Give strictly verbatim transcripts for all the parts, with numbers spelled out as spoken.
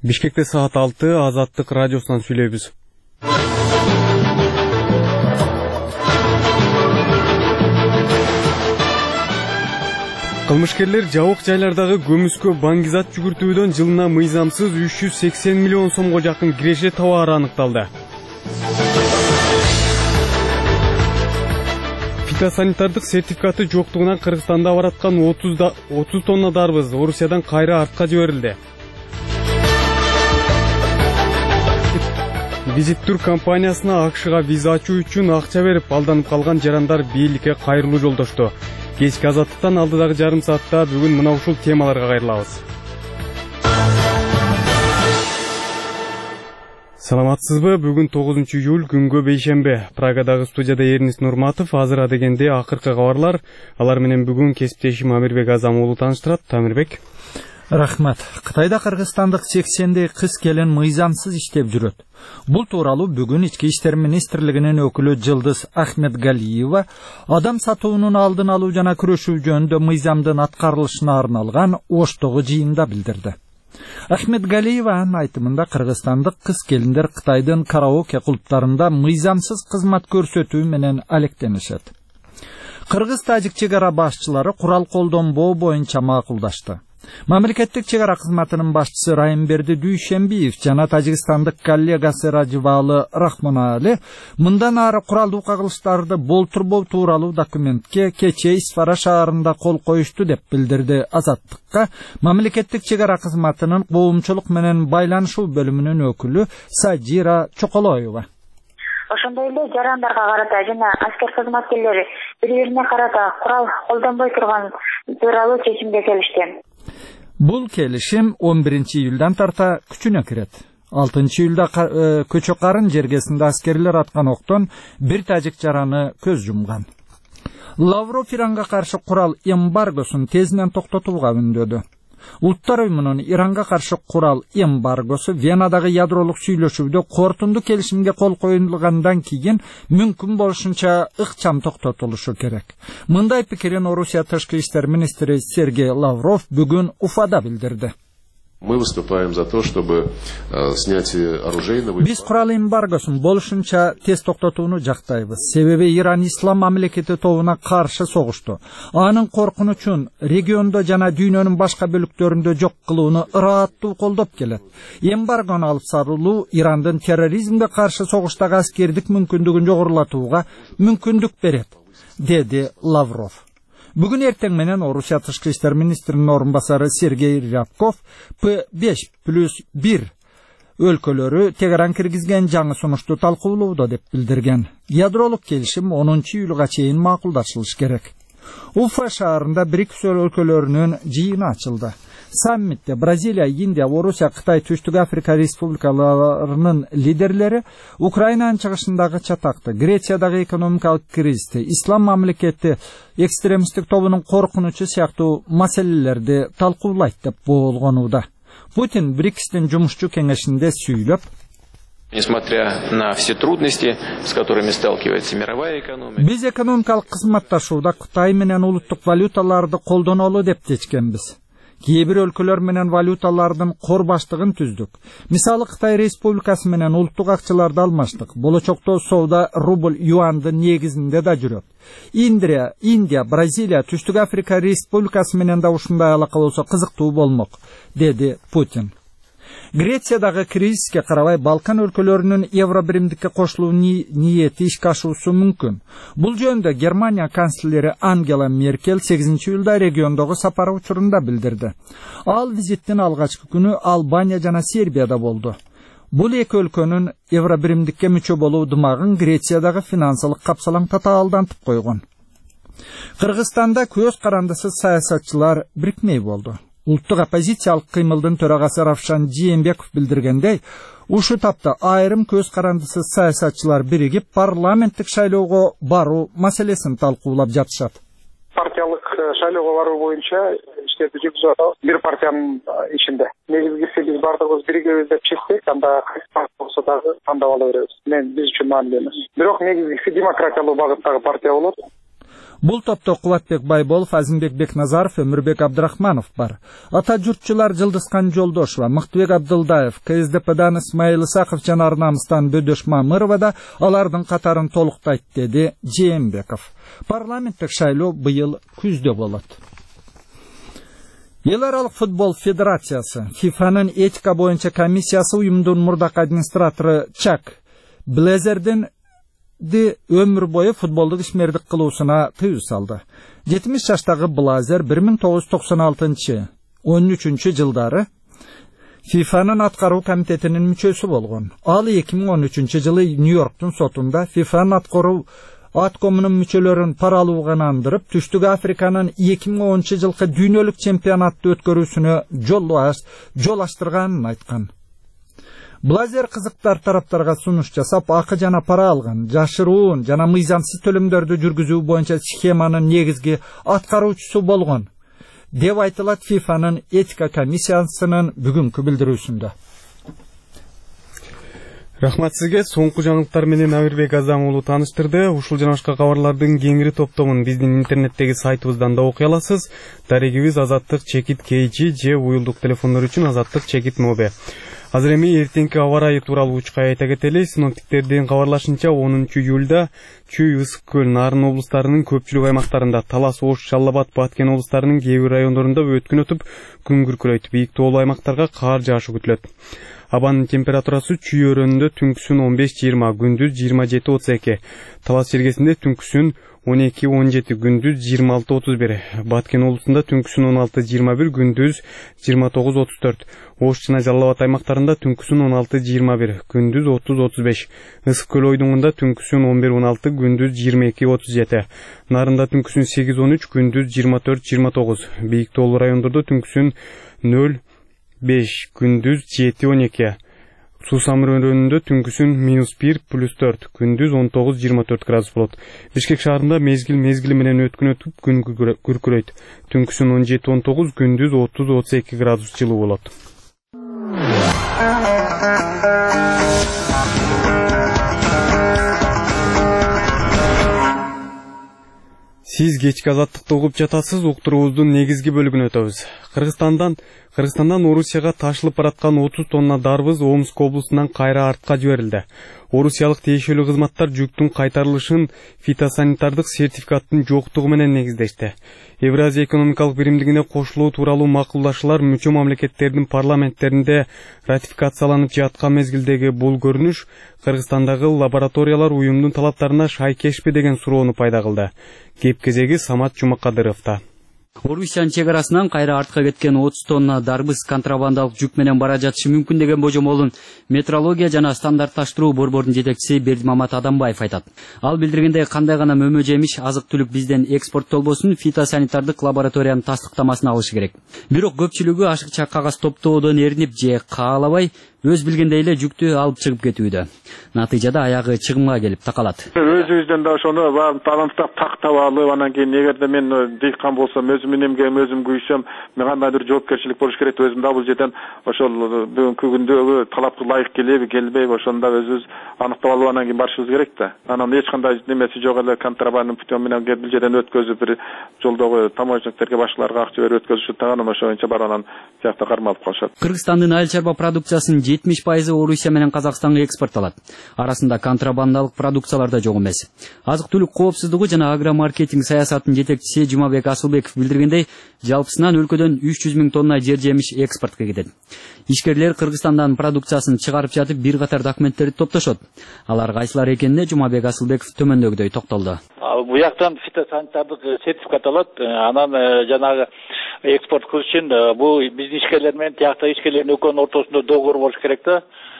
Бишкекте саат алты, Азаттык радиосунан сүйлөйбүз. Кылмышкерлер жабык жайлардагы көмүскө баңгизат жүгүртүүдөн жылына мыйзамсыз үч жүз сексен миллион сомго жакын киреше табаары аныкталды. Фитосанитардык сертификаты жоктугунан Кыргызстанда бараткан отуз тонна дарбыз Орусиядан кайра артка жиберилди. Визиттур компаниясына АКШга виза ачуу үчүн акча берип алданып калган жарандар бийликке кайрылуу жолдошту. Кечки Азаттыктан алдыдагы жарым саатта бүгүн мына ушул темаларга кайрылабыз. Саламатсызбы? Бүгүн тогузунчу июль, күнгө бейшембе. Прагадагы студияда Эрнис Нурматов, азыр адегенде акыркы кабарлар. Алар менен бүгүн кесиптешим Амирбек Азам уулу тааныштырат. Амирбек. Рахмат. Кытайда кыргызстандык сексендей кыз келин мыйзамсыз иштеп жүрөт. Бул тууралуу бүгүн Ички иштер министрлигинин өкүлү Жылдыз Ахметгалиева адам сатуунун алдын алуу жана күрөшүү жөнүндө мыйзамдын аткарылышына арналган Оштогу жыйында билдирди. Ахметгалиеванын айтымында кыргызстандык кыз келиндер Кытайдын караоке клубтарында мыйзамсыз кызмат көрсөтүү менен алектенишет. Кыргыз-тажик чек ара башчылары курал колдонбоо боюнча макулдашты. Мамлекеттик чек ара кызматынын башчысы Райымберди Дүйшенбиев жана тажикстандык коллегасы Ражибалы Рахмонали мындан ары куралдуу кагылыштарды болтурбоо тууралуу документке кечээ Исфара шаарында кол коюшту деп билдирди Азаттыкка мамлекеттик чек ара кызматынын коомчулук менен байланышуу бөлүмүнүн өкүлү Сажира Чоколоева. Ошондой эле жарандарга карата жана аскер кызматкерлери бири-бирине карата курал колдонбой турган тууралуу чечимге келишти. Бул келишим он биринчи июлдан тарта күчүнө кирет. алтынчы июлда көчө карын жергесинде аскерлер аткан октон бир тажик жараны көз жумган. Лавров Иранга каршы курал эмбаргосун тезинен токтотууга үндөдү. Улуттар уюмунун Иранга каршы курал эмбаргосу Венадагы ядролук сүйлөшүүдө кортунду келишимге кол коюлгандан кийин мүмкүн болушунча ыкчам токтотулушу керек. Мындай пикирин Орусия тышкы иштер министри Сергей Лавров бүгүн Уфада билдирди. Мы выступаем за то, чтобы снятие оружейного... Биз курал эмбаргосун болушунча тез токтотууну жактайбыз. Себеби Иран ислам мамлекети тобуна каршы согушту. Анын коркунучун региондо жана дүйнөнүн башка бөлүктөрүндө жок кылууну ырааттуу колдоп келет. Эмбаргону алып сарылуу Ирандын терроризмге каршы согуштагы аскердик мүмкүндүгүн жогорулатууга мүмкүндүк берет, деди Лавров. Бүгүн эртең менен Орусия тышкы иштер министринин орун басары Сергей Рябков П беш плюс бир өлкөлөрү Тегеран киргизген жаңы сунушту талкуулоодо деп билдирген. Ядролук келишим онунчу июлга чейин макулдашылыш керек. Уфа шаарында БРИКС өлкөлөрүнүн жыйыны ачылды. Саммитте Бразилия, Индия, Орусия, Кытай, Түштүк Африка республикаларынын лидерлери Украинанын чыгышындагы чатакты, Грециядагы экономикалык кризисти, ислам мамлекети экстремисттик тобунун коркунучу сыяктуу маселелерди талкуулайт деп болгонууда. Путин БРИКСтин жумушчу кеңешинде сүйлөп, Несмотря на все трудности, с которыми сталкивается мировая экономика. Биз экономикалык кызматташууда Кытай менен улуттук валюталарды колдонолу деп чечкенбиз. Кээ бир өлкөлөр менен валюталардын кор баштыгын түздүк. Мисалы Кытай Республикасы менен улуттук акчаларды алмаштык. Болочокто соода рубль юандын негизинде да жүрөт. Индия, Индия, Бразилия, Түштүк Африка Республикасы менен да ушундай алака болсо кызыктуу болмок, деди Путин. Грециядагы кризиске карабай Балкан өлкөлөрүнүн евро биримдикке кошулуу ниети ишке ашуусу мүмкүн. Бул жөнүндө Германия канцлери Ангела Меркель сегизинчи июлда региондогу сапары учурунда билдирди. Ал визиттин алгачкы күнү Албания жана Сербияда болду. Бул эки өлкөнүн евро биримдикке мүчө болуу дымагын Грециядагы финансылык капсалаң татаалдантып койгон. Кыргызстанда көз карандысыз саясатчылар бирикмей болду. Улуттук оппозициялык кыймылдын төрагасы Равшан Жээнбеков билдиргендей, ушу тапта айрым көз карандысыз саясатчылар биригип парламенттик шайлоого баруу маселесин талкуулап жатышат. Партиялык шайлоого баруу боюнча иштерди жүргүзүп атабыз бир партиянын ичинде. Негизгиси биз бардыгыбыз биригебиз деп чечсек, анда кайсы партия болсо дагы тандап ала беребиз. Мен биз үчүн маанилүү эмес. Бирок негизгиси демократиялуу багыттагы партия болот. Бул топто Кубатбек Байболов, Азимбек Бекназаров, Өмүрбек Абдрахманов бар. Ата журтчулар Жылдызкан Жолдошева, Мыктыбек Абдылдаев, КСДПдан Исмаил Исаков жана Арнамыстан Бөдөш Мамырова да алардын катарын толуктайт, деди Жээнбеков. Парламенттик шайлоо быйыл күздө болот. Эл аралык футбол федерациясы, ФИФАнын этика боюнча комиссиясы уюмдун мурдак администратору Чак Блезердин өмүр бою футболдук ишмердик кылуусуна тыюу салды. жетимиш жаштагы Блазер бир миң тогуз жүз токсон алтынчы он үчүнчү жылдары ФИФАнын аткаруу комитетинин мүчөсү болгон. Ал эки миң он үчүнчү жылы Нью-Йорктун сотунда ФИФАнын аткаруу аткомунун мүчөлөрүн пара алууга андырып, Түштүк Африканын эки миң онунчу жылкы дүйнөлүк чемпионатты өткөрүүсүнө жол аштырганын айткан. Блазер кызыктар тараптарга сунуш жасап, акы жана пара алган, жашыруун жана мыйзамсыз төлөмдөрдү жүргүзүү боюнча схеманын негизги аткаруучусу болгон, деп айтылат ФИФАнын этика комиссиясынын бүгүнкү билдирүүсүндө. Рахмат сизге. Соңку жаңылыктар менен Амирбек Азам уулу тааныштырды. Ушул жана башка кабарлардын кеңири топтомун биздин интернеттеги сайтыбыздан да окуй аласыз. Дарегибиз Азаттык Чекит КЖ же уюлдук телефондор үчүн Азаттык Чекит Мобе. Азыр эми эртеңки аба ырайы тууралуу учкай айта кетели. Синоптиктердин кабарлашынча онунчу июлда Чүй, Ысык көл, Нарын облустарынын көпчүлүк аймактарында, Талас, Ош, Жалал Абад, Баткен облустарынын кээ бир райондорунда өткүн өтүп, күн күркүрөйт. Бийик тоолуу аймактарга кар жаашы күтүлөт. Абанын температурасы Чүй өрөөнүндө түнкүсүн он беш жыйырма, күндүз жыйырма жети отуз эки. Талас жергесинде түнкүсүн он эки он жети, күндүз жыйырма алты отуз бир. Баткен облусунда түнкүсүн он алты жыйырма бир, күндүз жыйырма тогуз отуз төрт. Ош жана Жалал Абад аймактарында түнкүсүн он алты жыйырма бир, күндүз отуз отуз беш. Ысык көл ойдуңунда түнкүсүн он бир он алты, күндүз жыйырма эки отуз жети. Нарында түнкүсүн сегиз он үч, күндүз жыйырма төрт жыйырма тогуз. Бийик тоолуу райондордо түнкүсүн нөл беш, күндүз жети он эки. Сусамыр өрөөнүндө түнкүсүн минус бир плюс төрт, күндүз он тогуз жыйырма төрт градус болот. Бишкек шаарында мезгил мезгили менен өткүн өтүп, күн күркүрөйт. Түнкүсүн он жети он тогуз, күндүз отуз отуз эки градус жылуу болот. Сиз кечки Азаттыкты угуп жатасыз. Уктуруубуздун негизги бөлүгүнө өтөбүз. Кыргызстандан Кыргызстандан Орусияга ташылып бараткан отуз тонна дарбыз Омск облусунан кайра артка жиберилди. Орусиялык тиешелүү кызматтар жүктүн кайтарылышын фитосанитардык сертификаттын жоктугу менен негиздешти. Евразия экономикалык биримдигине кошулуу тууралуу макулдашуулар мүчө мамлекеттердин парламенттеринде ратификацияланып жаткан мезгилдеги бул көрүнүш Кыргызстандагы лабораториялар уюмдун талаптарына шайкешпи деген суроону пайда кылды. Кеп кезеги Самат Жумакадыровдо. Орусиянын чек арасынан кайра артка кеткен отуз тонна дарбыз контрабандалык жүк менен бара жатышы мүмкүн деген божомолун метрология жана стандартташтыруу борбордунун жетекчиси Бердимамат Адамбаев айтат. Ал билдиргендей, кандай гана мөмө жемиш, азык-түлүк бизден экспорттолбосун фитосанитардык лабораториянын тастыктамасын алышы керек. Бирок көпчүлүгү ашыкча кагаз топтоодон эринип же каалабай өз билгендей эле жүктү алып чыгып кетүүдө. Натыйжада аягы чыгымга келип такалат. Өзүбүздөн да ошону талантап тактап алып, анан кийин эгерде мен дыйкан болсом, өзүм эмгегим өзүм күйсөм, мен кандайдыр жоопкерчилик болуш керек. Өзүм да бул жерден ошол бүгүнкү күндөгү талапка ылайык келеби, келбейби, ошону да өзүбүз аныктап алып анан кийин барышыбыз керек да. Анан эч кандай немеси жок эле контрабандный путем менен бул жерден өткөзүп, бир жолдогу таможенниктерге башкаларга акча берип өткөзүшүп таган ошо боюнча бар, анан сыякта кармалып калышат. Кыргызстандын айыл чарба продукциясынын жетимиш пайызы Орусия менен Казакстанга экспортталат. Арасында контрабандалык продукциялар да жок эмес. Азык-түлүк коопсуздугу жана агромаркетинг саясатынын жетекчиси Жумабек Асылбеков билдиргендей, жалпысынан өлкөдөн үч жүз миң тонна жер жемиш экспортко кетет. Ишкерлер Кыргызстандан продукциясын чыгарып жатып бир катар документтерди топтошот. Алар кайсылар экенине Жумабек Асылбеков төмөндөгүдөй токтолду. Бу жактан фитосанитардык сертификат алат, анан жанагы экспорт кылыш үчүн бу биздин ишкерлер менен тиякта ишкерлердин экөөнүн ортосунда договор болуш керек да.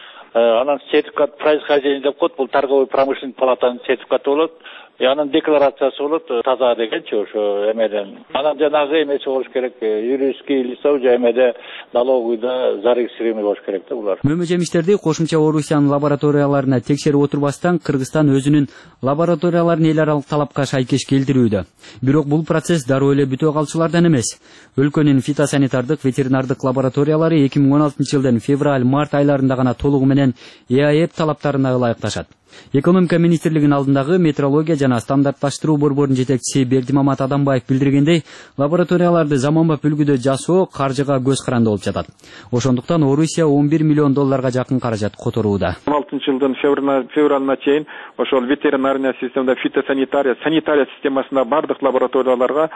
Анан сертификат происхождения деп коет, бул торговый промышленный палатанын сертификаты болот. Анын декларациясы болот, таза дегенчи ошо эмеден. Анан жанагы эмеси болуш керек, юридический лицо же эмеде налоговыйда зарегистрированный болуш керек да булар. Мөмө жемиштерди кошумча Орусиянын лабораторияларына текшерип отурбастан Кыргызстан өзүнүн лабораторияларын эл аралык талапка шайкеш келтирүүдө. Бирок бул процесс дароо эле бүтө калчулардан эмес. Өлкөнүн фитосанитардык ветеринардык лабораториялары эки миң он алтынчы жылдын февраль-март айларында гана толугу менен ЭАЭП талаптарына ылайыкташат. Экономика министрлигинин алдындагы метрология жана стандартташтыруу борборунун жетекчиси Бердимамат Адамбаев билдиргендей, лабораторияларды заманбап үлгүдө жасоо каржыга көз каранды болуп жатат. Ошондуктан Орусия он бир миллион долларга жакын каражат которууда. он алтынчы жылдын февралына чейин ошол ветеринарная системада, фитосанитария, санитария системасында бардык лабораторияларга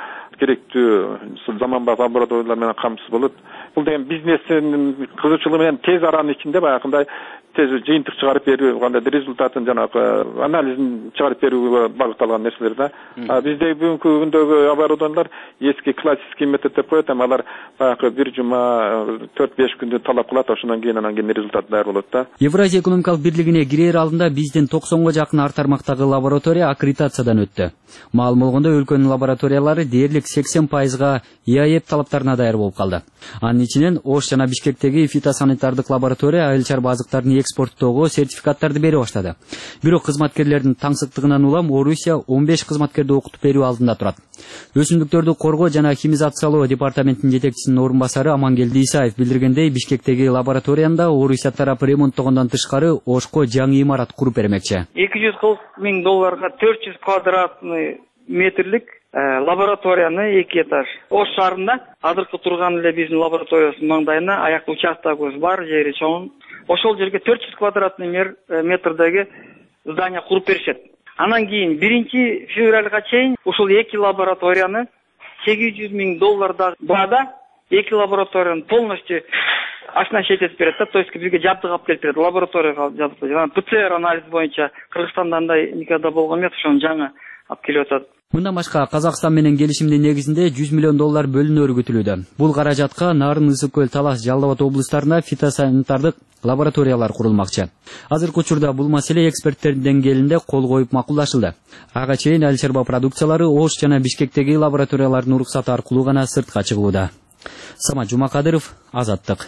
керектүү заманбап лабораториялар менен камсыз болот. Бул деген бизнестин кызычылыгы менен тез аранын ичинде баягындай тез жыйынтык чыгарып берүү, кандайдыр результатын жанагы анализин чыгарып берүүгө багытталган нерселер да. Бизде бүгүнкү күндөгү оборудованиялар эски классический метод деп коет, эми алар баягы бир жума төрт беш күндү талап кылат, ошондон кийин анан кийин результат даяр болот да. Евразия экономикалык бирлигине кирер алдында биздин токсонго жакын ар тармактагы лаборатория аккредитациядан өттү. Маалым болгондо өлкөнүн лабораториялары дээрлик сексен пайызга И А Е П талаптарына даяр болуп калды. Анын ичинен Ош жана Бишкектеги фитосанитардык лаборатория айыл чарба азыктарын экспорттоого сертификаттарды бере баштады. Бирок кызматкерлердин таңсыктыгынан улам Орусия он беш кызматкерди окутуп берүү алдында турат. Өсүмдүктөрдү коргоо жана химизациялоо департаментинин жетекчисинин орун басары Амангелди Исаев билдиргендей, Бишкектеги лабораторияда Орусия тарапы ремонттогондон тышкары Ошко жаңы имарат куруп бермекчи. эки жүз кырк миң долларга төрт жүз квадратный метрлик лабораторияны эки этаж. Ош шаарында азыркы турган эле биздин лабораториябыздын маңдайына аяктуу участогубуз бар, жери чоң. Ошол жерге төрт жүз квадратный метрдеги здание куруп беришет. Анан кийин биринчи февралга чейин ушул эки лабораторияны сегиз жүз миң долларда баада эки лабораторияны полностью оснащать этип берет да, то есть бизге жабдык алып келип берет, лабораторияга жабдык. Жана П Ц Р анализ боюнча Кыргызстанда андай никогда болгон эмес, ошону жаңы алып келип атат. Мындан башка Казакстан менен келишимдин негизинде жүз миллион доллар бөлүнөрү күтүлүүдө. Бул каражатка Нарын, Ысык көл, Талас, Жалал абад облустарында фитосанитардык лабораториялар курулмакчы. Азыркы учурда бул маселе эксперттердин деңгээлинде кол коюп макулдашылды. Ага чейин айыл чарба продукциялары Ош жана Бишкектеги лабораториялардын уруксаты аркылуу гана сыртка чыгууда. Самат Жумакадыров, Азаттык.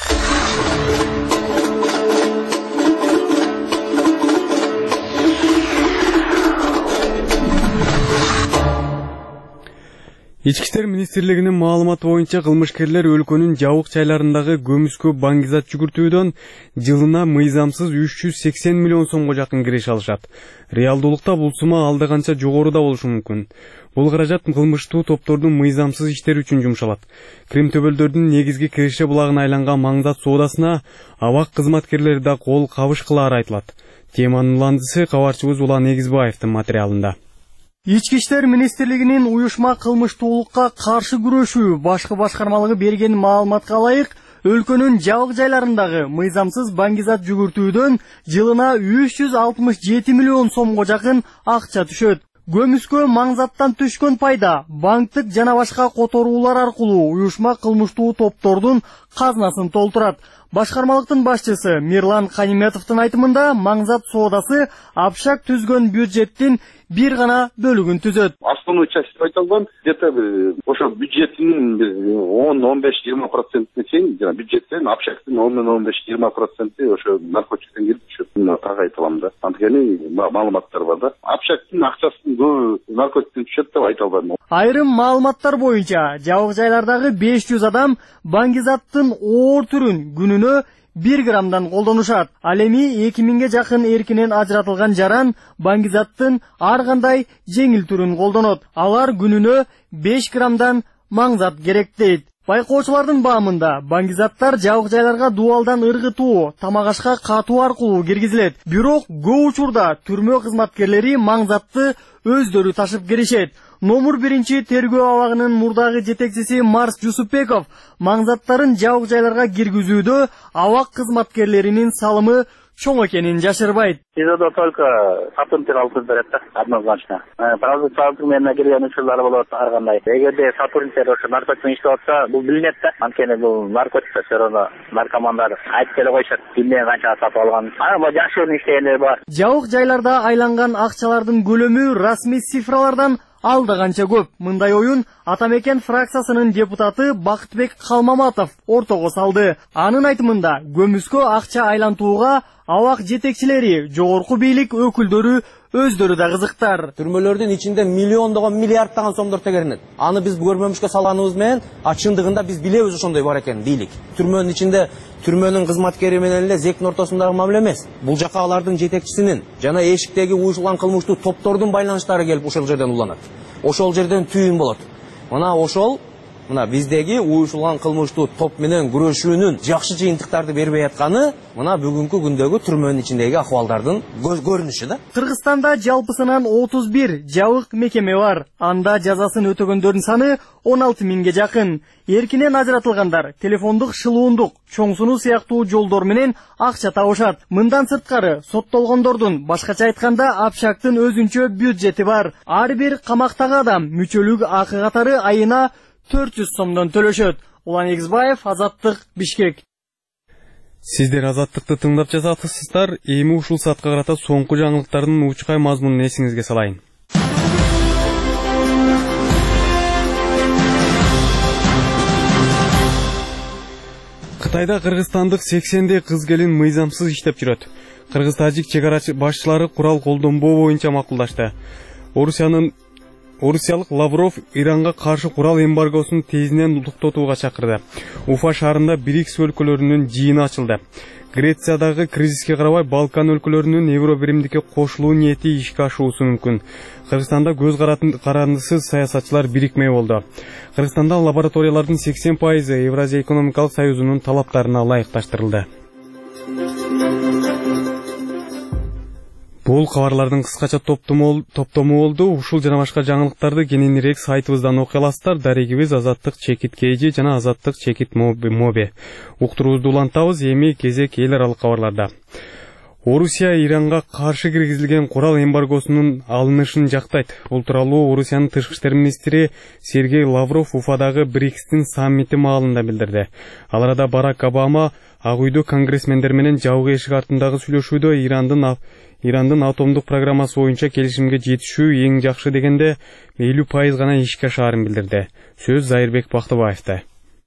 Ички иштер министрлигинин маалыматы боюнча кылмышкерлер өлкөнүн жабык жайларындагы көмүскө баңгизат жүгүртүүдөн жылына мыйзамсыз үч жүз сексен миллион сомго жакын кириш алышат. Реалдуулукта бул сума алда канча жогору да болушу мүмкүн. Бул каражат кылмыштуу топтордун мыйзамсыз иштери үчүн жумшалат. Крим төбөлдөрдүн негизги киреше булагына айланган маңзат соодасына абак кызматкерлери да кол кабышкылары айтылат. Теманын уландысы кабарчыбыз Улан Эгизбаевдин материалында. Ички иштер министрлигинин уюшма кылмыштуулукка каршы күрөшүү башкы башкармалыгы берген маалыматка ылайык, өлкөнүн жабык жайларындагы мыйзамсыз баңгизат жүгүртүүдөн жылына үч жүз алтымыш жети миллион сомго жакын акча түшөт. Көмүскө маңзаттан түшкөн пайда банктык жана башка которуулар аркылуу уюшма кылмыштуу топтордун казынасын толтурат. Башкармалыктын башчысы Мирлан Каниметовдун айтымында маңзат соодасы Апшак түзгөн бюджеттин бир гана бөлүгүн түзөт. Основной часть айтылган, где-то ошо бюджеттин он он беш жыйырма процентине чейин жана бюджеттен Апшактын он он беш жыйырма проценти ошо наркотиктен келип түшөт. Так айтылам да. Анткени маалыматтар бар да. Апшактын акчасын көбү наркотиктен түшөт деп айтылган. Айрым маалыматтар боюнча жабык жайлардагы беш жүз адам баңгизаттын оор түрүн күнүнө бир граммдан колдонушат. Ал эми эки миңге жакын эркинен ажыратылган жаран баңгизаттын ар кандай жеңил түрүн колдонот. Алар күнүнө беш граммдан маңзат керек дейт. Байкоочулардын баамында баңгизаттар жабык жайларга дубалдан ыргытуу, тамак ашка катуу аркылуу киргизилет. Бирок көп учурда түрмө кызматкерлери маңзатты өздөрү ташып келишет. Номер биринчи тергөө абагынын мурдагы жетекчиси Марс Жусупбеков маңзаттарын жабык жайларга киргизүүдө абак кызматкерлеринин салымы чоң экенин жашырбайт. Бизде только сатурнтер алып берет да, однозначно. Продукциялык менен кирген учурлар болот ар кандай. Эгерде сатурнтер ошо наркотик иштеп атса, бул билинет да. Анткени бул наркотик все равно наркомандар айтып келе коюшат. Кимден канча сатып алган. Ана жакшы иштегендер бар. Жабык жайларда айланган акчалардын көлөмү расмий цифралардан алда канча көп. Мындай оюн Атамекен фракциясынын депутаты Бакытбек Калмаматов ортого салды. Анын айтымында көмүскө акча айлантууга абак жетекчилери, жогорку бийлик өкүлдөрү өздөрү да кызыктар. Түрмөлөрдүн ичинде миллиондогон, миллиардтаган сомдор тегеренет. Аны биз көрмөмүшкө салганыбыз менен чындыгында биз билебиз ошондой бар экен бийлик. Түрмөнүн ичинде түрмөнүн кызматкери менен эле зектин ортосундагы мамиле эмес. Бул жака алардын жетекчисинин жана эшиктеги уюшулган кылмыштуу топтордун байланыштары келип ошол жерден уланат. Ошол жерден түйүн болот. Мына ошол мына биздеги уюшулган кылмыштуу топ менен күрөшүүнүн жакшы жыйынтыктарды бербей атканы мына бүгүнкү күндөгү түрмөнүн ичиндеги акыбалдардын көрүнүшү да. Кыргызстанда жалпысынан отуз бир жабык мекеме бар. Анда жазасын өтөгөндөрдүн саны он алты миңге жакын. Эркинен ажыратылгандар телефондук, шылуундук, чоң сунуу сыяктуу жолдор менен акча табышат. Мындан сырткары соттолгондордун башкача айтканда Абшактын өзүнчө бюджети бар. Ар бир камактагы адам мүчөлүк акы катары айына төрт жүз сомдон төлөшөт. Улан Эгизбаев, Азаттык, Бишкек. Сиздер Азаттыкты тыңдап жатасыздар. Эми ушул саатка карата соңку жаңылыктардын учкай мазмунун эсиңизге салайын. Кытайда кыргызстандык сексендей кыз келин мыйзамсыз иштеп жүрөт. Кыргыз-тажик чек ара башчылары курал колдонбоо боюнча макулдашты. Орусиянын Орусиялык Лавров Иранга каршы курал эмбаргосун тезинен токтотууга чакырды. Уфа шаарында БРИКС өлкөлөрүнүн жыйыны ачылды. Грециядагы кризиске карабай Балкан өлкөлөрүнүн Евробиримдикке кошулуу ниети ишке ашуусу мүмкүн. Кыргызстанда көз карандысыз саясатчылар бирикмей болду. Кыргызстанда лабораториялардын сексен пайызы Евразия экономикалык союзунун талаптарына ылайыкташтырылды. Бул кабарлардын кыскача топтому болду. Ушул жана башка жаңылыктарды кененирээк сайтыбыздан окуя аласыздар. Дарегибиз Азаттык чекит кейжи жана Азаттык чекит моби. Уктуруубузду улантабыз. Эми кезек эл аралык кабарларда. Орусия Иранга каршы киргизилген курал эмбаргосунун алынышын жактайт. Бул тууралуу Орусиянын тышкы иштер министри Сергей Лавров Уфадагы БРИКСтин саммити маалында билдирди. Ал арада Барак Обама Ак үйдө конгрессмендер менен жабык эшик артындагы сүйлөшүүдө Ирандын Ирандын атомдук программасы боюнча келишимге жетишүү эң жакшы дегенде элүү пайыз гана ишке ашаарын билдирди. Сөз Зайырбек Бактыбаевда.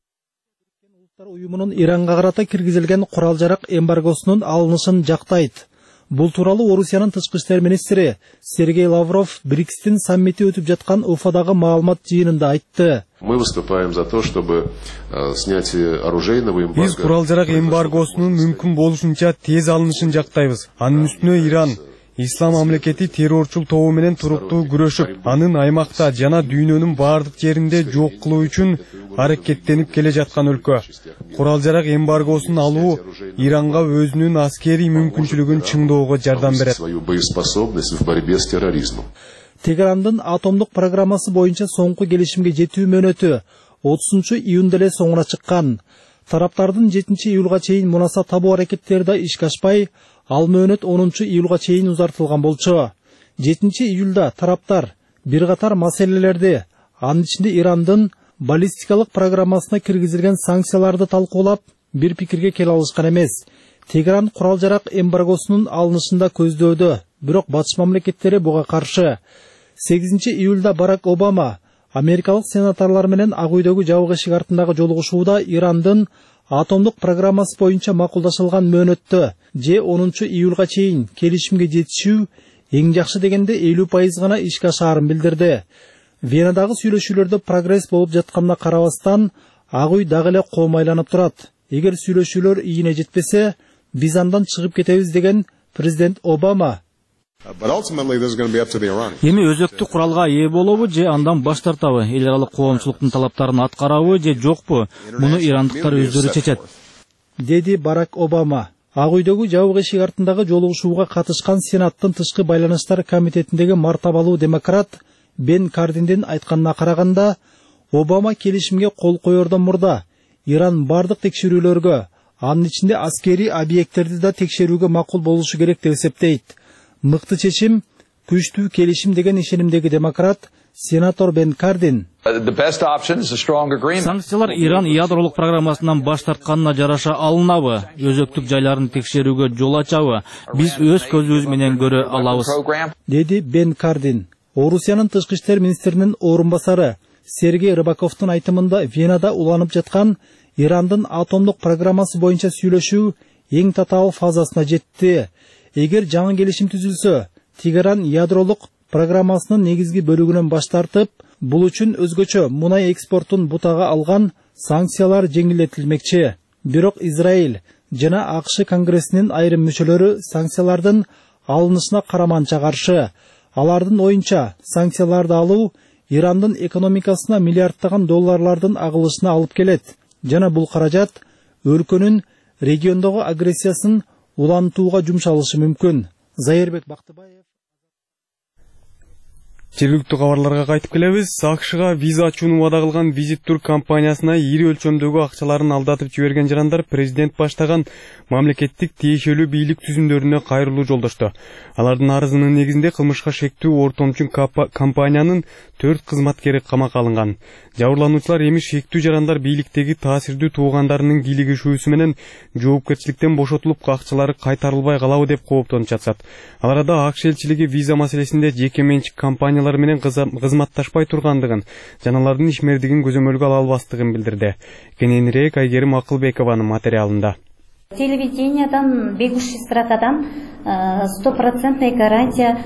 Улуттар уюмунун Иранга карата киргизилген курал-жарак эмбаргосунун алынышын жактайт. Бул тууралуу Орусиянын тышкы иштер министри Сергей Лавров БРИКСтин саммити өтүп жаткан Уфадагы маалымат жыйынында айтты. Мы выступаем за то, чтобы снятие оружейного эмбарго. Биз курал-жарак эмбаргосунун мүмкүн болушунча тез алынышын жактайбыз. Анын үстүнө Иран Ислам мамлекети террорчул тобу менен туруктуу күрөшүп, анын аймакта жана дүйнөнүн бардык жеринде жок кылуу үчүн аракеттенип келе жаткан өлкө. Курал-жарак эмбаргосун алуу Иранга өзүнүн аскерий мүмкүнчүлүгүн чыңдоого жардам берет. Свою боеспособность в борьбе с терроризмом. Тегерандын атомдук программасы боюнча соңку келишимге жетүү мөөнөтү отузунчу июнда эле соңуна чыккан. Тараптардын жетинчи июлга чейин мунаса табуу аракеттери да ишке ашпай, ал мөөнөт онунчу июлга чейин узартылган болчу. жетинчи июлда тараптар бир катар маселелерди, анын ичинде Ирандын баллистикалык программасына киргизилген санкцияларды талкуулап, бир пикирге келе алышкан эмес. Тегеран курал-жарак эмбаргосунун алынышында көздөөдө, бирок батыш мамлекеттери буга каршы. сегизинчи июлда Барак Обама америкалык сенаторлор менен Ак үйдөгү жабык эшик артындагы жолугушууда Ирандын атомдук программасы боюнча макулдашылган мөөнөттө же онунчу июлга чейин келишимге жетишүү эң жакшы дегенде элүү пайыз гана ишке ашаарын билдирди. Венадагы сүйлөшүүлөрдө прогресс болуп жатканына карабастан, Ак үй дагы эле коомайланып турат. Эгер сүйлөшүүлөр ийине жетпесе, биз андан чыгып кетебиз деген президент Обама. Эми өзөктү куралга ээ болобу же андан баш тартабы, эл аралык коомчулуктун талаптарын аткарабы же жокпу, муну ирандыктар өздөрү чечет, деди Барак Обама. Ак үйдөгү жабык эшик артындагы жолугушууга катышкан Сенаттын тышкы байланыштар комитетиндеги мартабалуу демократ Бен Кардиндин айтканына караганда, Обама келишимге кол коердон мурда Иран бардык текшерүүлөргө, анын ичинде аскерий объекттерди да текшерүүгө макул болушу керек деп эсептейт. Мыкты чечим, күчтүү келишим деген ишенимдеги демократ сенатор Бен Кардин. Санкциялар Иран ядролук программасынан баш тартканына жараша алынабы, өзөктүк жайларын текшерүүгө жол ачабы, биз өз көзүбүз менен көрө алабыз, деди Бен Кардин. Орусиянын тышкы иштер министринин орун басары Сергей Рыбаковдун айтымында Венада уланып жаткан Ирандын атомдук программасы боюнча сүйлөшүү эң татаал фазасына жетти. Эгер жаңы келишим түзүлсө, Тегеран ядролук программасынын негизги бөлүгүнөн баш тартып, бул үчүн өзгөчө мунай экспортун бутага алган санкциялар жеңилдетилмекчи. Бирок Израиль жана АКШ Конгрессинин айрым мүчөлөрү санкциялардын алынышына караманча каршы. Алардын оюнча, санкцияларды алуу Ирандын экономикасына миллиарддаган долларлардын агылышына алып келет. Жана бул каражат өлкөнүн региондогу агрессиясын улантууга жумшалышы мүмкүн. Зайырбек Бактыбаев. Жергиликтүү кабарларга кайтып келебиз. АКШга виза ачууну убада кылган Visit Tour компаниясына ири өлчөмдөгү акчаларын алдатып жиберген жарандар президент баштаган мамлекеттик тиешелүү бийлик түзүмдөрүнө кайрылуу жолдошту. Алардын арызынын негизинде кылмышка шектүү ортомчу компаниянын төрт кызматкери камакка алынган. Жабырлануучулар эми шектүү жарандар бийликтеги таасирдүү туугандарынын кийлигишүүсү менен жоопкерчиликтен бошотулуп, акчалары кайтарылбай калабы деп кооптонуп жатышат. Ал арада АКШ элчилиги виза маселесинде жеке менчик компаниялар менен кызматташпай тургандыгын, жана алардын ишмердигин көзөмөлгө ала албастыгын билдирди. Кененирээк Айгерим Акылбекованын материалында. Телевидениядан, бегущий строkadan стопроцентная гарантия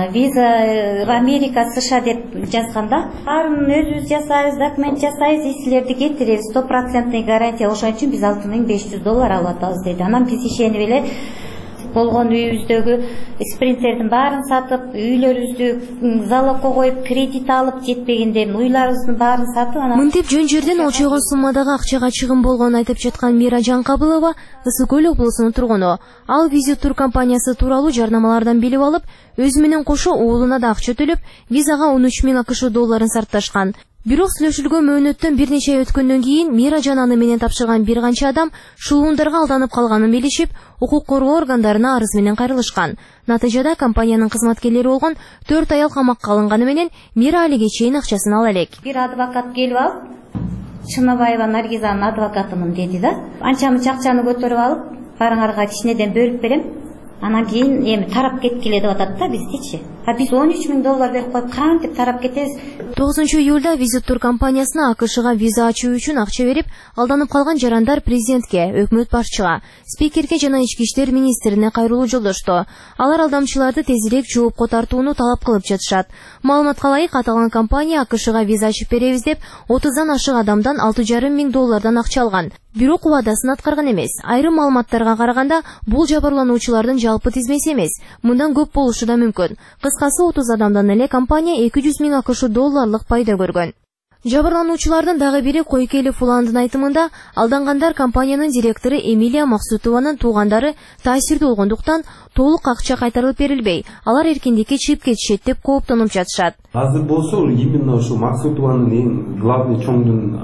виза Америка США деп жазганда, баарын өзүбүз жасайбыз, документ жасайбыз, силерди кетиребиз, стопроцентный гарантия, ошон үчүн биз алты миң беш жүз доллар алып атабыз дейт. Анан биз ишенип эле болгон үйүбүздөгү спринтердин баарын сатып, үйлөрүбүздү залогко коюп, кредит алып, жетпегенде уйларыбыздын баарын сатып, анан мынтип жөн жерден очойгон суммадагы акчага чыгым болгонун айтып жаткан Мира Жанкабылова Ысык Көл облусунун тургуну. Ал Visit Tour компаниясы тууралуу жарнамалардан билип алып, өзү менен кошо уулуна да акча төлөп, визага он үч миң АКШ долларын сарпташкан. Бирок сүйлөшүлгөн мөөнөттөн бир нече ай өткөндөн кийин Мира Жананы менен тапшырган бир канча адам шуулундарга алданып калганын билишип, укук коргоо органдарына арыз менен кайрылышкан. Натыйжада компаниянын кызматкерлери болгон төрт аял камакка алынганы менен Мира алиге чейин акчасын ала элек. Бир адвокат келип алып, Чынабаева Наргизанын адвокатымын деди да. Анча мынча акчаны көтөрүп алып, барыңарга кичинеден бөлүп берем. Анан кийин эми тарап кеткиле деп атат да биздичи. А биз он үч миң доллар берип коюп, кантип тарап кетебиз? тогузунчу июлда Visit Tour компаниясына АКШга виза ачуу үчүн акча берип, алданып калган жарандар президентке, өкмөт башчыга, спикерге жана ички иштер министрине кайрылуу жолдошту. Алар алдамчыларды тезирээк жоопко тартууну талап кылып жатышат. Маалыматка ылайык, аталган компания АКШга виза ачып беребиз деп отуздан ашык адамдан алты жарым миң доллардан акча алган. Бирок убадасын аткарган эмес. Айрым маалыматтарга караганда, бул жабырлануучулардын жалпы тизмеси эмес. Мындан көп болушу да мүмкүн. Кыскасы отуз адамдан эле компания эки жүз миң АКШ долларлык пайда көргөн. Жабырлануучулардын дагы бири Койкелев Уландын айтымында, алдангандар компаниянын директору Эмилия Максутованын туугандары таасирдүү болгондуктан толук акча кайтарылып берилбей, алар эркиндикке чыгып кетишет деп кооптонуп жатышат. Азыр болсо именно ушул Максутованын эң главный чоңдун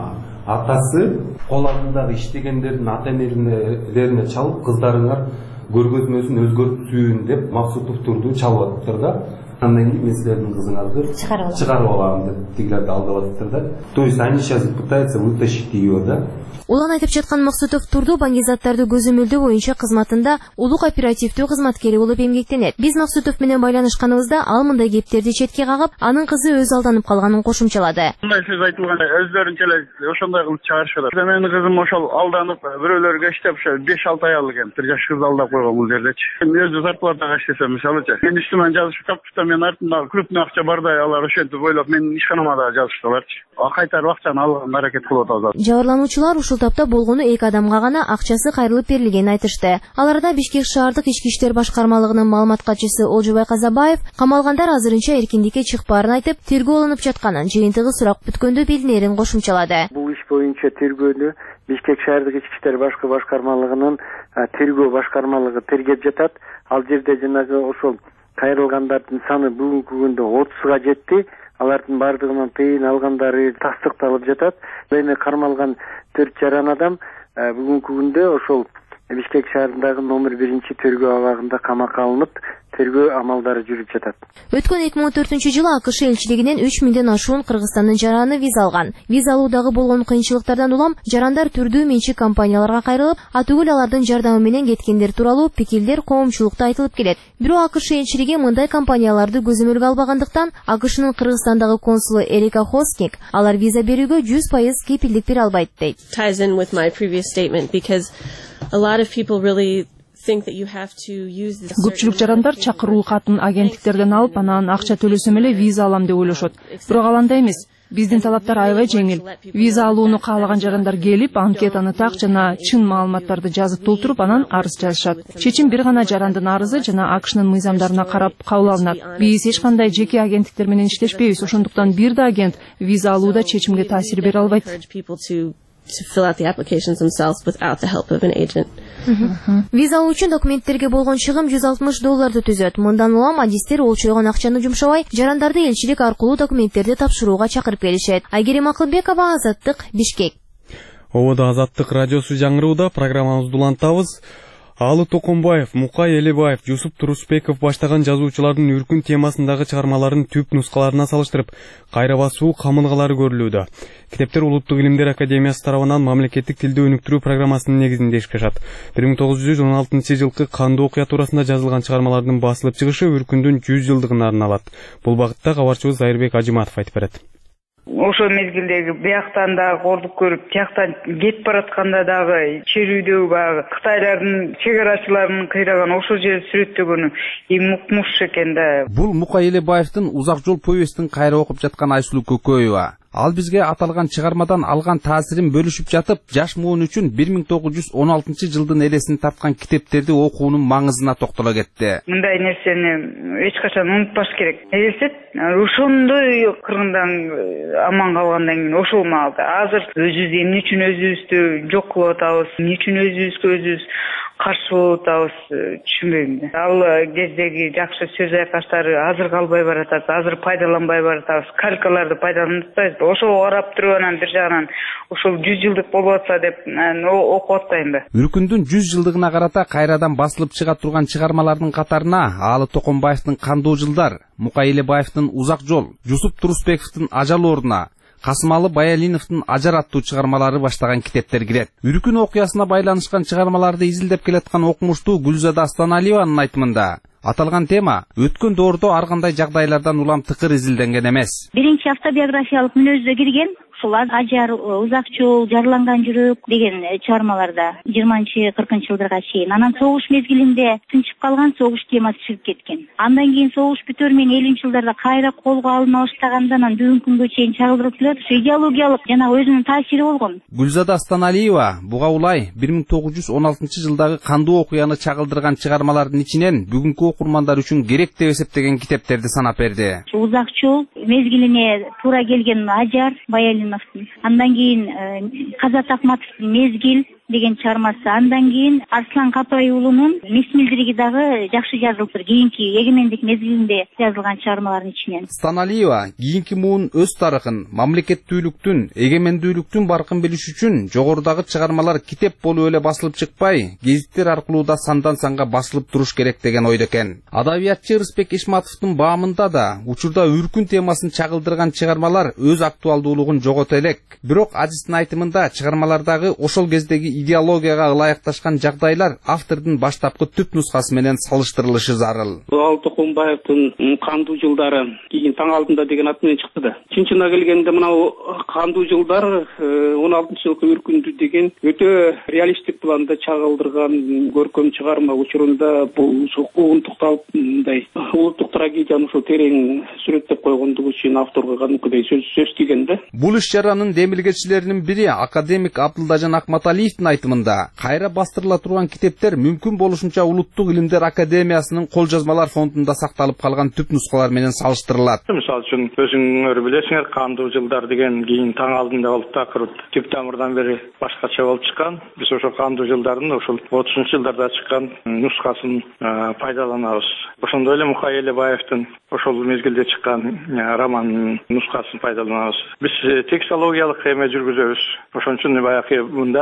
атасы кол алдындагы иштегендердин ата-энелерине чалып, кыздарыңар көргөзмөсүн өзгөртсүн деп Максутовдурду чалып атыптыр да. Андан кийин мен силердин кызыңарды чыгарып алам деп тигилерди алдап атыптыр да. То есть они сейчас пытаются вытащить ее, да. Улан айтып жаткан Максутов турду баңгизаттарды көзөмөлдөө боюнча кызматында улук оперативдүү кызматкери болуп эмгектенет. Биз Максутов менен байланышканыбызда ал мындай кептерди четке кагып, анын кызы өз алданып калганын кошумчалады. Мындай сөз айтылганда өздөрүнчө эле ошондой кылып чыгарышат. Менин кызым ошол алданып, бирөөлөргө иштеп ошо беш алты ай экен. бир жаш кызды алдап койгон бул жердечи. Мен өзү зарплатага иштесем, мисалычы, мен үстүмөн жазышып калыптыр, мен артымда крупный акча бардай, алар ошентип ойлоп менин ишканама да жазыштыларчы. Кайтарып акчаны алганга аракет кылып атабыз. Жабырлануучулар ушул тапта болгону эки адамга гана акчасы кайрылып берилгенин айтышты. Аларда Бишкек шаардык ички иштер башкармалыгынын маалымат катчысы Олжобай Казабаев камалгандар азырынча эркиндикке чыкпаарын айтып, тергөө алынып жатканын, жыйынтыгы сурак бүткөндө билинерин кошумчалады. Бул иш боюнча тергөөнү Бишкек шаардык ички иштер башкы башкармалыгынын тергөө башкармалыгы тергеп жатат. Ал жерде жанагы ошол кайрылгандардын саны бүгүнкү күндө отузга жетти. Алардын бардыгынан тыйын алгандары тастыкталып жатат. Эми кармалган төрт жаран адам бүгүнкү күндө ошол Бишкек шаарындагы номер биринчи тергөө абагында камакка алынып, тергөө амалдары жүрүп жатат. Өткөн эки миң он төртүнчү жылы АКШ элчилигинен үч миңден ашуун Кыргызстандын жараны виза алган. Виза алуудагы болгон кыйынчылыктардан улам жарандар түрдүү менчик компанияларга кайрылып, атүгүл алардын жардамы менен кеткендер тууралуу пикирлер коомчулукта айтылып келет. Бирок АКШ элчилиги мындай компанияларды көзөмөлгө албагандыктан АКШнын Кыргызстандагы консулу Эрика Хоскинг алар виза берүүгө жүз пайыз кепилдик бере албайт дейт. Ties in with my previous statement because a lot of people really Көпчүлүк жарандар чакыруу катын агенттиктерден алып, анан акча төлөсөм эле виза алам деп ойлошот. Бирок ал андай эмес. Биздин талаптар аябай жеңил. Виза алууну каалаган жарандар келип, анкетаны так жана чын маалыматтарды жазып толтуруп, анан арыз жазышат. Чечим бир гана жарандын арызы жана АКШнын мыйзамдарына карап кабыл алынат. Биз эч кандай жеке агенттиктер менен иштешпейбиз, ошондуктан бир да агент виза алууда чечимге таасир бере албайт. To fill out the applications themselves without the help of an agent. Виза алуу үчүн документтерге болгон чыгым жүз алтымыш долларды түзөт. Мындан улам адистер олчойгон акчаны жумшабай, жарандарды элчилик аркылуу документтерди тапшырууга чакырып келишет. Айгерим Акылбекова, Азаттык, Бишкек. Ободо Азаттык радиосу жаңырууда программабызды улантабыз. Алы Токонбаев, Мукай Элебаев, Жусуп Турусбеков баштаган жазуучулардын үркүн темасындагы чыгармаларын түп нускаларына салыштырып, кайра басуу камылгалары көрүлүүдө. Китептер Улуттук илимдер академиясы тарабынан мамлекеттик тилди өнүктүрүү программасынын негизинде ишке ашат. бир миң тогуз жүз он алтынчы жылкы кандуу окуя туурасында жазылган чыгармалардын басылып чыгышы үркүндүн жүз жылдыгына арналат. Бул багытта кабарчыбыз Айырбек Ажыматов айтып берет. Ошол мезгилдеги бияктан да кордук көрүп, тияктан кетип баратканда дагы чирүүдөгү баягы Кытайлардын чегарачыларынын кыйраган ошол жерди сүрөттөгөнү эң укмуш экен да. Бул Мукай Элебаевдин Узак жол повестин кайра окуп жаткан Айсулуу Көкөева. Ал бизге аталган чыгармадан алган таасирин бөлүшүп жатып, жаш муун үчүн бир миң тогуз жүз он алтынчы жылдын элесин тарткан китептерди окуунун маңызына токтоло кетти. Мындай нерсени эч качан унутпаш керек. Элестет, ошондой кыргындан аман калгандан кийин ошол маалда азыр өзүбүз эмне үчүн өзүбүздү жок кылып атабыз, эмне үчүн өзүбүзгө өзүбүз каршы болуп атабыз, түшүнбөйм да. Ал кездеги жакшы сөз айкаштары азыр калбай баратат, азыр пайдаланбай баратабыз, калькаларды пайдаланып атпайбыз. Ошол карап туруп анан бир жагынан ошол жүз жылдык болуп атса деп окуп атпайм да. Үркүндүн жүз жылдыгына карата кайрадан басылып чыга турган чыгармалардын катарына Алы Токонбаевдин Кандуу жылдар, Мукай Элебаевдин Узак жол, Жусуп Турусбековдун Ажал ордуна, Касымалы Баялиновдун Ажар аттуу чыгармалары баштаган китептер кирет. Үркүн окуясына байланышкан чыгармаларды изилдеп келаткан окумуштуу Гүлзада Астаналиеванын айтымында аталган тема өткөн доордо ар кандай жагдайлардан улам тыкыр изилденген эмес. Биринчи автобиографиялык мүнөздө кирген ушулар Ажар, Узак жол, Жарыланган жүрөк деген чыгармаларда жыйырманчы кыркынчы жылдарга чейин. Анан согуш мезгилинде тынчып калган согуш темасы чыгып кеткен. Андан кийин согуш бүтөр менен элүүнчү жылдарда кайра колго алына баштаганда анан бүгүнкү күнгө чейин чагылдырып келет. Ушу идеологиялык жана өзүнүн таасири болгон. Гүлзада Астаналиева буга улай бир миң тогуз жүз он алтынчы жылдагы кандуу окуяны чагылдырган чыгармалардын ичинен бүгүнкү окурмандар үчүн керек деп эсептеген китептерди санап берди. Узак жол мезгилине туура келген Ажар, Баялиновдун. Андан кийин Казат Акматовдун Мезгил деген чыгармасы, андан кийин Арслан Капай уулунун Мисмилдириги дагы жакшы жазылыптыр. Кийинки эгемендик мезгилинде жазылган чыгармалардын ичинен. Станалиева кийинки муун өз тарыхын, мамлекеттүүлүктүн, эгемендүүлүктүн баркын билиш үчүн жогорудагы чыгармалар китеп болуп эле басылып чыкпай, гезиттер аркылуу да сандан санга басылып туруш керек деген ойдо экен. Адабиятчы Рыспек Ишматовдун баамында да учурда үркүн темасын чагылдырган чыгармалар өз актуалдуулугун жогото элек. Бирок адистин айтымында чыгармалардагы ошол кездеги идеологияга ылайыкташкан жагдайлар автордун баштапкы түп нускасы менен салыштырылышы зарыл. Алы Токонбаевдин Кандуу жылдары кийин таң алдында деген ат менен чыкты да. Чынчына келгенде мынау Кандуу жылдар он алтынчы жылкы үркүндү деген өтө реалисттик планда чагылдырган көркөм чыгарма. Учурунда бул угунтукталып мындай улуттук трагедияны ошо терең сүрөттөп койгондугу үчүн авторго кадимкидей сөз сөз тийген да. Бул иш чаранын демилгечилеринин бири академик Абдылдажан Акматалиевдин айтымында кайра бастырыла турган китептер мүмкүн болушунча Улуттук илимдер академиясынын кол жазмалар фондунда сакталып калган түп нускалар менен салыштырылат. Мисалы үчүн өзүңөр билесиңер, Кандуу жылдар деген кийин таң алдында болуп такыр түп тамырдан бери башкача болуп чыккан. Биз ошо Кандуу жылдардын ошол отузунчу жылдарда чыккан нускасын пайдаланабыз. Ошондой эле Мукай Элебаевдин ошол мезгилде чыккан романынын нускасын пайдаланабыз. Биз текстологиялык эме жүргүзөбүз. Ошон үчүн баягы мында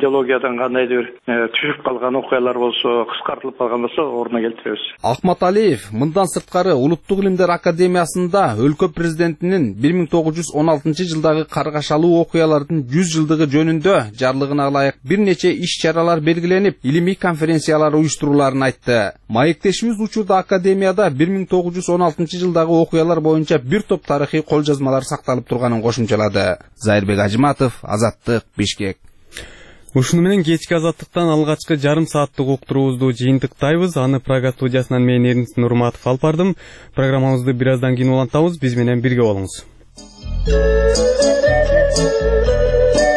идеологиядан кандайдыр бир түшүп калган окуялар болсо, кыскартылып калган болсо ордуна келтиребиз. Акматалиев мындан сырткары Улуттук илимдер академиясында өлкө президентинин бир миң тогуз жүз он алтынчы жылдагы каргашалуу окуялардын жүз жылдыгы жөнүндө жарлыгына ылайык бир нече иш-чаралар белгиленип, илимий конференциялар уюштуруларын айтты. Маектешибиз учурда академияда бир миң тогуз жүз он алтынчы жылдагы окуялар боюнча бир топ тарыхый кол жазмалар сакталып турганын кошумчалады. Зайырбек Ажиматов, Азаттык, Бишкек. Ушуну менен кечки Азаттыктан алгачкы жарым сааттык уктуруубузду жыйынтыктайбыз. Аны Прага студиясынан мен Эрнис Нурматов алып бардым. Программабызды бир аздан кийин улантабыз. Биз менен бирге болуңуз.